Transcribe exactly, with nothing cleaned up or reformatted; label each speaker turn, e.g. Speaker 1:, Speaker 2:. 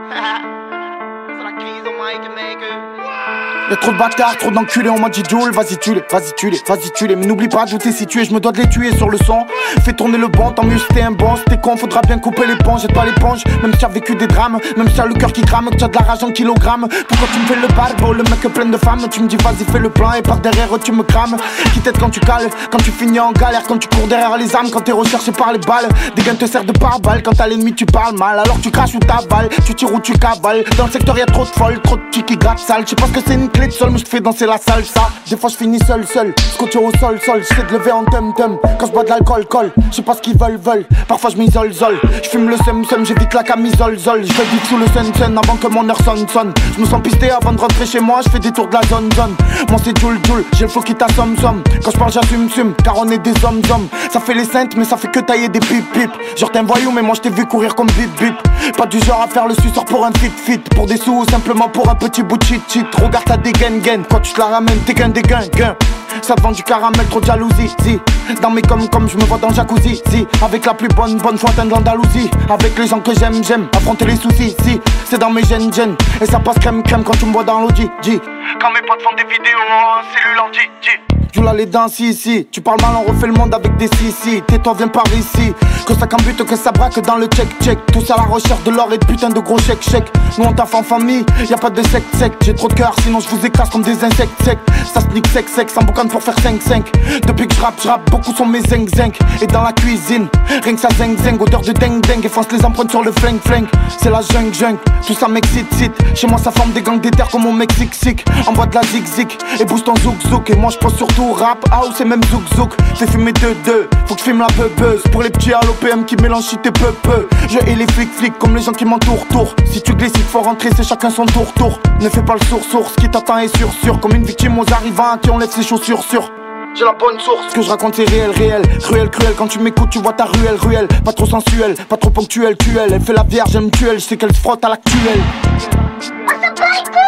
Speaker 1: Y'a trop de bâtards, trop d'enculés, on m'a dit Joule, vas-y tue-les, vas-y tue-les, vas-y tue-les. Mais n'oublie pas d'où t'es situé, je me dois de les tuer sur le son. Fais tourner le banc, tant mieux si t'es un bon. Si t'es con, faudra bien couper l'éponge, jette pas l'éponge. Même si t'as vécu des drames, même si t'as le cœur qui crame, que t'as de la rage en kilogrammes. Pourquoi tu me fais le barbe, le mec plein de femmes? Tu me dis vas-y fais le plan et par derrière tu me crames. Qui t'aide quand tu cales, quand tu finis en galère, quand tu cours derrière les armes, quand t'es recherché par les balles. Des gains te servent de pare-balles, quand t'as l'ennemi tu parles mal. Alors tu craches ou t'avales, tu tires ou tu cavales. Dans le secteur y'a trop de folles, trop de petits qui grattent sale. Je sais pas ce que c'est une clé de sol, mais je te fais danser la salsa. Des fois je finis seul seul, scotché au sol sol. J'essaie de lever en tum tum, quand je bois de l'alcool col. Je sais pas ce qu'ils veulent veulent, parfois je m'isole zol. Je fume le seum seum, j'évite la camisole zol. Je vais vite sous le sun sun avant que mon heure sonne sonne. Je me sens pisté avant de rentrer chez moi, je fais des tours de la zone zone. Moi c'est Joule Joule, j'ai le flow qui t'assomme somme. Quand je parle j'assume sume, car on est des hommes hommes. Ça fait les saintes mais ça fait que tailler des pip pip. Genre t'es un voyou mais moi je t'ai vu courir comme bip bip. Pas du genre à faire le suceur pour un fit fit. Pour des sous ou simplement pour un petit bout de shit shit. Regarde ta dégaine gaine, quand tu te la ramènes t'es qu'un dégain gain. Ça te vend du caramel, trop de jalousie, si. Dans mes comme comme je me vois dans le jacuzzi, si. Avec la plus bonne, bonne fontaine de l'Andalousie. Avec les gens que j'aime, j'aime affronter les soucis, si. C'est dans mes gènes, gènes. Et ça passe crème, crème quand tu me vois dans l'audi, G. Quand mes potes font des vidéos en cellule en G, G. Tu l'as les dents, si, si. Tu parles mal, on refait le monde avec des si, si. Tais-toi, viens par ici. Que ça cambute, que ça braque dans le check-check. Tous à la recherche de l'or et de putain de gros chèques-chèques. Nous on taffe en famille, y'a pas de sec-sec. J'ai trop de cœur, sinon je vous écrase comme des insectes secs. Ça se nique sec-sec, sans boucan pour faire cinq cinq. Depuis que je rappe, je rappe, beaucoup sont mes zinc-zinc. Et dans la cuisine, rien que ça zinc-zinc. Odeur de ding-ding, efface les empreintes sur le flingue-flingue. C'est la jungle-jungle, tout ça m'excite-cite. Chez moi ça forme des gangs d'éther comme au Mexique-sic. Envoie de la zig-zig et bouge ton zouk-zouk. Et moi je pense surtout rap, house et même zouk-zouk. Fais fumer deux-deux, faut que je fume la beubeuse. Pour les petits à l'O P M qui mélangent shit et peu-peu. Je hais les flics-flics comme les gens qui m'entourent tour. Si tu glisses il faut rentrer, c'est chacun son tour-tour. Ne fais pas le sourd-sourd, ce qui t'attend est sûr-sûr. Comme une victime aux arrivants à qui on lève ses chaussures sur. J'ai la bonne source, ce que je raconte c'est réel, réel. Cruel, cruel, quand tu m'écoutes tu vois ta ruelle, ruelle. Pas trop sensuelle, pas trop ponctuelle, tuelle. Elle fait la vierge, elle me tue, elle, je sais qu'elle se frotte à l'actuelle.